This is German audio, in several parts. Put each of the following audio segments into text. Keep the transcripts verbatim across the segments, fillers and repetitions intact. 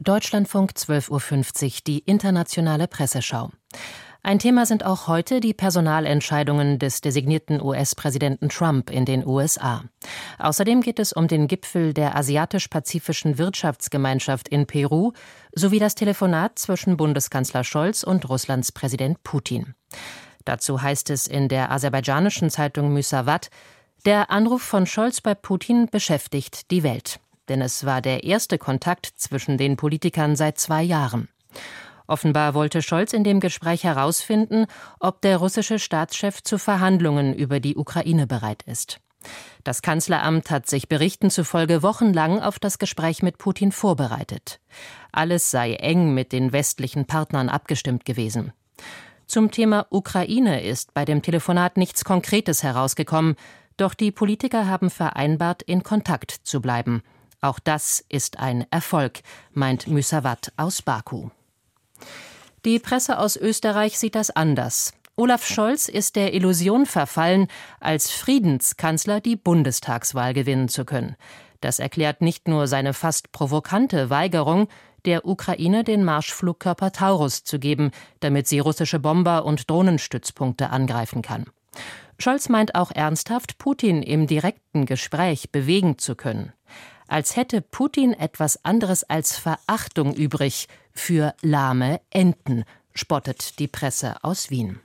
Deutschlandfunk zwölf Uhr fünfzig, die internationale Presseschau. Ein Thema sind auch heute die Personalentscheidungen des designierten U S-Präsidenten Trump in den U S A. Außerdem geht es um den Gipfel der Asiatisch-Pazifischen Wirtschaftsgemeinschaft in Peru sowie das Telefonat zwischen Bundeskanzler Scholz und Russlands Präsident Putin. Dazu heißt es in der aserbaidschanischen Zeitung Müsavat: Der Anruf von Scholz bei Putin beschäftigt die Welt. Denn es war der erste Kontakt zwischen den Politikern seit zwei Jahren. Offenbar wollte Scholz in dem Gespräch herausfinden, ob der russische Staatschef zu Verhandlungen über die Ukraine bereit ist. Das Kanzleramt hat sich Berichten zufolge wochenlang auf das Gespräch mit Putin vorbereitet. Alles sei eng mit den westlichen Partnern abgestimmt gewesen. Zum Thema Ukraine ist bei dem Telefonat nichts Konkretes herausgekommen, doch die Politiker haben vereinbart, in Kontakt zu bleiben. Auch das ist ein Erfolg, meint Müsavat aus Baku. Die Presse aus Österreich sieht das anders. Olaf Scholz ist der Illusion verfallen, als Friedenskanzler die Bundestagswahl gewinnen zu können. Das erklärt nicht nur seine fast provokante Weigerung, der Ukraine den Marschflugkörper Taurus zu geben, damit sie russische Bomber und Drohnenstützpunkte angreifen kann. Scholz meint auch ernsthaft, Putin im direkten Gespräch bewegen zu können. Als hätte Putin etwas anderes als Verachtung übrig für lahme Enten, spottet die Presse aus Wien.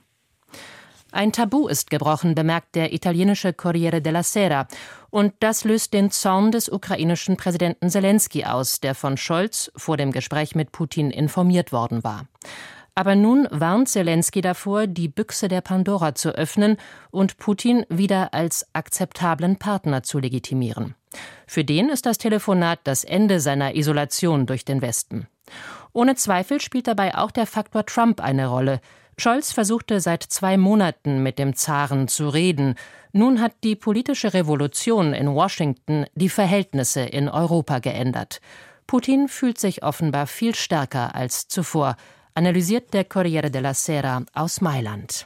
Ein Tabu ist gebrochen, bemerkt der italienische Corriere della Sera. Und das löst den Zorn des ukrainischen Präsidenten Selenskyj aus, der von Scholz vor dem Gespräch mit Putin informiert worden war. Aber nun warnt Selenskyj davor, die Büchse der Pandora zu öffnen und Putin wieder als akzeptablen Partner zu legitimieren. Für den ist das Telefonat das Ende seiner Isolation durch den Westen. Ohne Zweifel spielt dabei auch der Faktor Trump eine Rolle. Scholz versuchte seit zwei Monaten mit dem Zaren zu reden. Nun hat die politische Revolution in Washington die Verhältnisse in Europa geändert. Putin fühlt sich offenbar viel stärker als zuvor, analysiert der Corriere della Sera aus Mailand.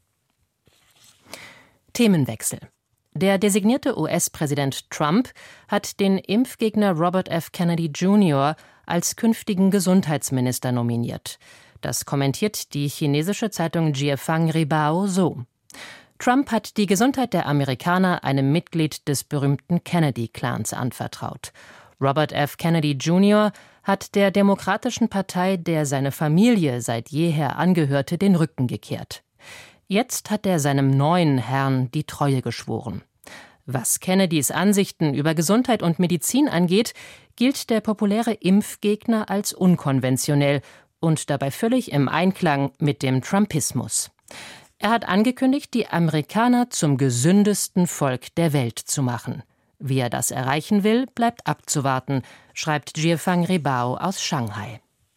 Themenwechsel. Der designierte U S-Präsident Trump hat den Impfgegner Robert F. Kennedy Junior als künftigen Gesundheitsminister nominiert. Das kommentiert die chinesische Zeitung Jiefang Ribao so: Trump hat die Gesundheit der Amerikaner einem Mitglied des berühmten Kennedy-Clans anvertraut. Robert F. Kennedy Junior hat der Demokratischen Partei, der seine Familie seit jeher angehörte, den Rücken gekehrt. Jetzt hat er seinem neuen Herrn die Treue geschworen. Was Kennedys Ansichten über Gesundheit und Medizin angeht, gilt der populäre Impfgegner als unkonventionell und dabei völlig im Einklang mit dem Trumpismus. Er hat angekündigt, die Amerikaner zum gesündesten Volk der Welt zu machen. Wie er das erreichen will, bleibt abzuwarten, schreibt Jiefang Ribao aus Shanghai.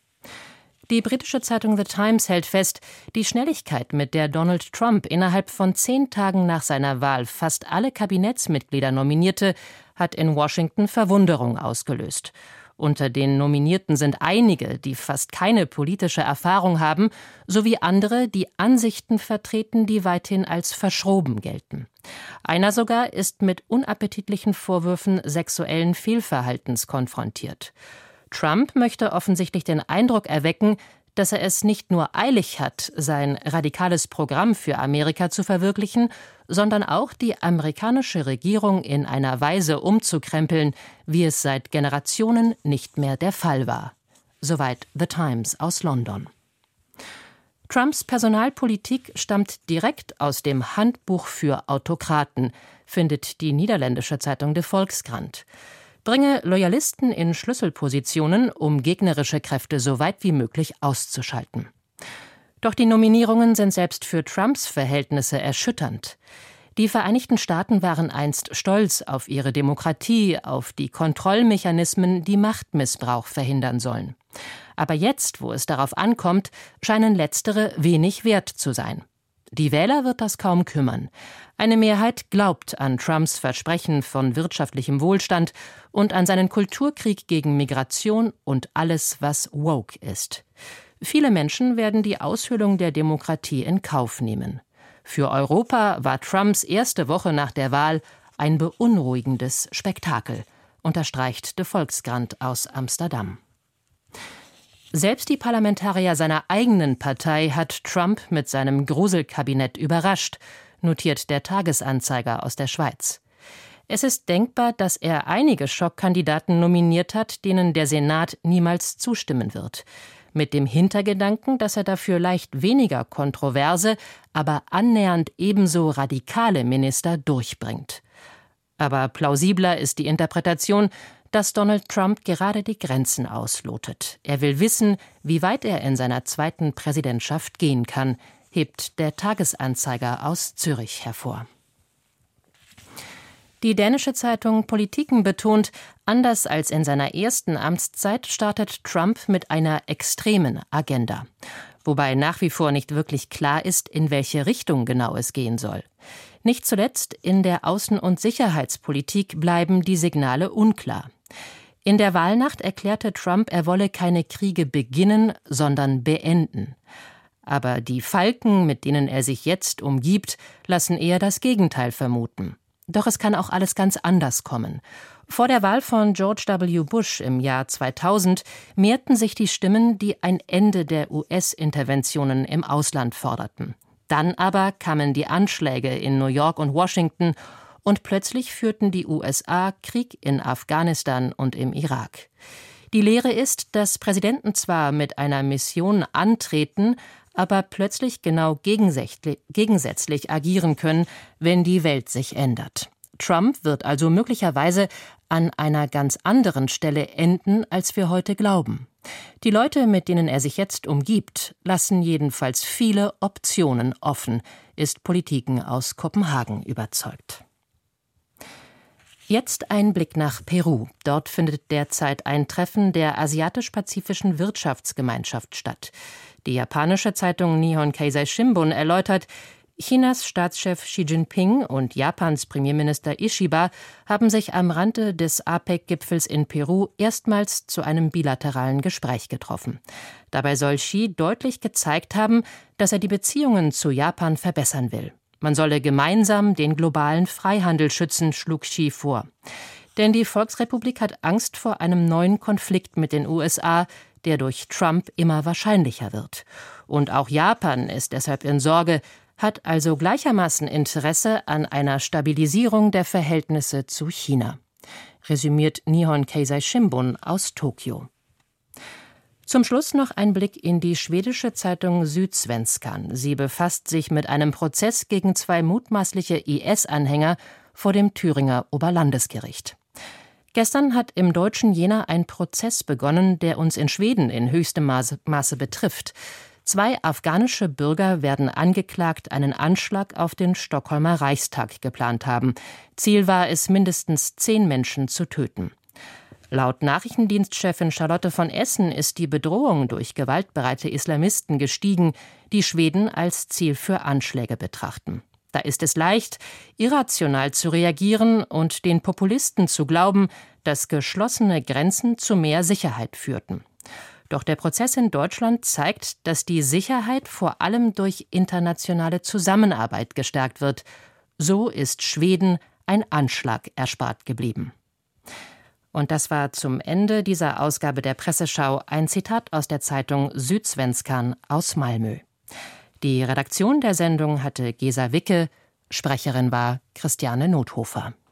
Die britische Zeitung The Times hält fest, die Schnelligkeit, mit der Donald Trump innerhalb von zehn Tagen nach seiner Wahl fast alle Kabinettsmitglieder nominierte, hat in Washington Verwunderung ausgelöst. Unter den Nominierten sind einige, die fast keine politische Erfahrung haben, sowie andere, die Ansichten vertreten, die weithin als verschroben gelten. Einer sogar ist mit unappetitlichen Vorwürfen sexuellen Fehlverhaltens konfrontiert. Trump möchte offensichtlich den Eindruck erwecken, dass er es nicht nur eilig hat, sein radikales Programm für Amerika zu verwirklichen, sondern auch die amerikanische Regierung in einer Weise umzukrempeln, wie es seit Generationen nicht mehr der Fall war. Soweit The Times aus London. Trumps Personalpolitik stammt direkt aus dem Handbuch für Autokraten, findet die niederländische Zeitung De Volkskrant. Bringe Loyalisten in Schlüsselpositionen, um gegnerische Kräfte so weit wie möglich auszuschalten. Doch die Nominierungen sind selbst für Trumps Verhältnisse erschütternd. Die Vereinigten Staaten waren einst stolz auf ihre Demokratie, auf die Kontrollmechanismen, die Machtmissbrauch verhindern sollen. Aber jetzt, wo es darauf ankommt, scheinen letztere wenig wert zu sein. Die Wähler wird das kaum kümmern. Eine Mehrheit glaubt an Trumps Versprechen von wirtschaftlichem Wohlstand und an seinen Kulturkrieg gegen Migration und alles, was woke ist. Viele Menschen werden die Aushöhlung der Demokratie in Kauf nehmen. Für Europa war Trumps erste Woche nach der Wahl ein beunruhigendes Spektakel, unterstreicht De Volkskrant aus Amsterdam. Selbst die Parlamentarier seiner eigenen Partei hat Trump mit seinem Gruselkabinett überrascht, notiert der Tagesanzeiger aus der Schweiz. Es ist denkbar, dass er einige Schockkandidaten nominiert hat, denen der Senat niemals zustimmen wird. Mit dem Hintergedanken, dass er dafür leicht weniger kontroverse, aber annähernd ebenso radikale Minister durchbringt. Aber plausibler ist die Interpretation, dass Donald Trump gerade die Grenzen auslotet. Er will wissen, wie weit er in seiner zweiten Präsidentschaft gehen kann, hebt der Tagesanzeiger aus Zürich hervor. Die dänische Zeitung Politiken betont, anders als in seiner ersten Amtszeit startet Trump mit einer extremen Agenda. Wobei nach wie vor nicht wirklich klar ist, in welche Richtung genau es gehen soll. Nicht zuletzt in der Außen- und Sicherheitspolitik bleiben die Signale unklar. In der Wahlnacht erklärte Trump, er wolle keine Kriege beginnen, sondern beenden. Aber die Falken, mit denen er sich jetzt umgibt, lassen eher das Gegenteil vermuten. Doch es kann auch alles ganz anders kommen. Vor der Wahl von George W. Bush im Jahr zweitausend mehrten sich die Stimmen, die ein Ende der U S-Interventionen im Ausland forderten. Dann aber kamen die Anschläge in New York und Washington und plötzlich führten die U S A Krieg in Afghanistan und im Irak. Die Lehre ist, dass Präsidenten zwar mit einer Mission antreten, aber plötzlich genau gegensätzlich agieren können, wenn die Welt sich ändert. Trump wird also möglicherweise an einer ganz anderen Stelle enden, als wir heute glauben. Die Leute, mit denen er sich jetzt umgibt, lassen jedenfalls viele Optionen offen, ist Politiken aus Kopenhagen überzeugt. Jetzt ein Blick nach Peru. Dort findet derzeit ein Treffen der Asiatisch-Pazifischen Wirtschaftsgemeinschaft statt. Die japanische Zeitung Nihon Keizai Shimbun erläutert, Chinas Staatschef Xi Jinping und Japans Premierminister Ishiba haben sich am Rande des A P E C-Gipfels in Peru erstmals zu einem bilateralen Gespräch getroffen. Dabei soll Xi deutlich gezeigt haben, dass er die Beziehungen zu Japan verbessern will. Man solle gemeinsam den globalen Freihandel schützen, schlug Xi vor. Denn die Volksrepublik hat Angst vor einem neuen Konflikt mit den U S A, der durch Trump immer wahrscheinlicher wird. Und auch Japan ist deshalb in Sorge, hat also gleichermaßen Interesse an einer Stabilisierung der Verhältnisse zu China. Resümiert Nihon Keizai Shimbun aus Tokio. Zum Schluss noch ein Blick in die schwedische Zeitung Sydsvenskan. Sie befasst sich mit einem Prozess gegen zwei mutmaßliche I S-Anhänger vor dem Thüringer Oberlandesgericht. Gestern hat im deutschen Jena ein Prozess begonnen, der uns in Schweden in höchstem Maße, Maße betrifft. Zwei afghanische Bürger werden angeklagt, einen Anschlag auf den Stockholmer Reichstag geplant haben. Ziel war es, mindestens zehn Menschen zu töten. Laut Nachrichtendienstchefin Charlotte von Essen ist die Bedrohung durch gewaltbereite Islamisten gestiegen, die Schweden als Ziel für Anschläge betrachten. Da ist es leicht, irrational zu reagieren und den Populisten zu glauben, dass geschlossene Grenzen zu mehr Sicherheit führten. Doch der Prozess in Deutschland zeigt, dass die Sicherheit vor allem durch internationale Zusammenarbeit gestärkt wird. So ist Schweden ein Anschlag erspart geblieben. Und das war zum Ende dieser Ausgabe der Presseschau ein Zitat aus der Zeitung Sydsvenskan aus Malmö. Die Redaktion der Sendung hatte Gesa Wicke, Sprecherin war Christiane Nothofer.